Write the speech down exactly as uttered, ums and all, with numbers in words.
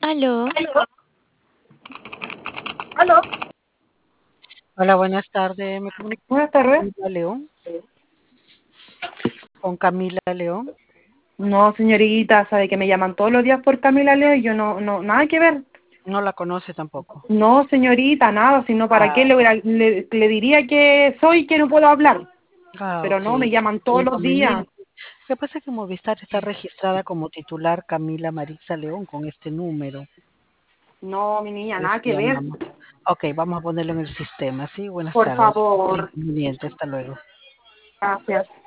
Aló, Aló, aló. Hola, buenas tardes. Me comunico Buenas con tardes. Camila León. Con Camila León. No, señorita, sabe que me llaman todos los días por Camila Leo y yo no, no, nada que ver. No la conoce tampoco. No, señorita, nada, sino para qué Ah, le, hubiera- le, le diría que soy que no puedo hablar. ah, Pero ok. no, me llaman todos los días. Inconveniente. Lo que pasa es que Movistar está registrada como titular Camila Maritza León con este número. No, mi niña, Por eso nada que ver. llamamos. Ok, vamos a ponerlo en el sistema. Sí, buenas Por tardes. favor. Inconveniente. Hasta luego. Gracias.